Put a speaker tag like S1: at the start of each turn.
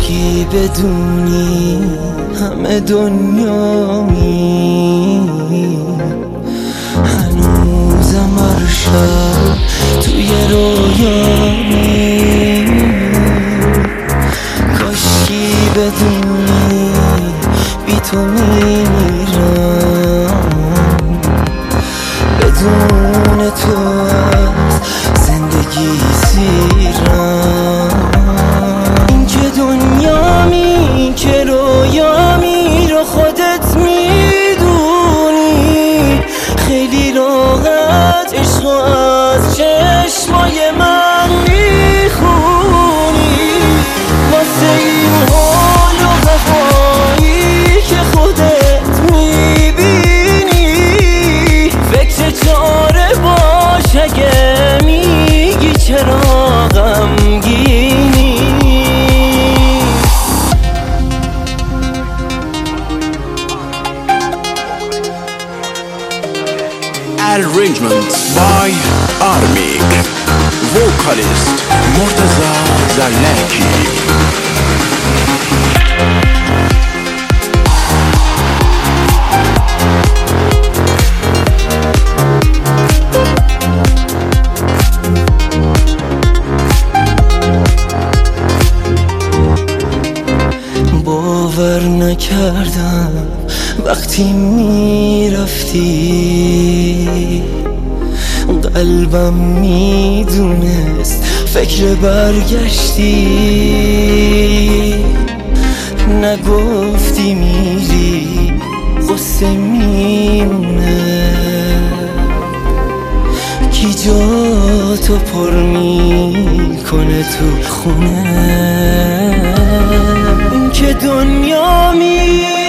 S1: کاشکی بدونی همه دنیامی، هنوزم هر شب توی رویامی. کاشکی بدونی بی تو میمیرم، بدون تو از زندگی سیرم. این که دنیامی، این که رویامی رو خودت میدونی. خیلی راحت عشق از چشمای من میخونی. واسه این حال و هوایی که خودت میبینی، فکر چاره باش اگه میگی چرا غمگینی.
S2: Arrangement by Armik, vocalist Murtaza Zalaki.
S1: باور نکردم وقتی میرفتی، قلبم میدونست فکر برگشتی. نگفتی میری غصه میمونه، کی جاتو پر میکنه تو خونه. این که دنیا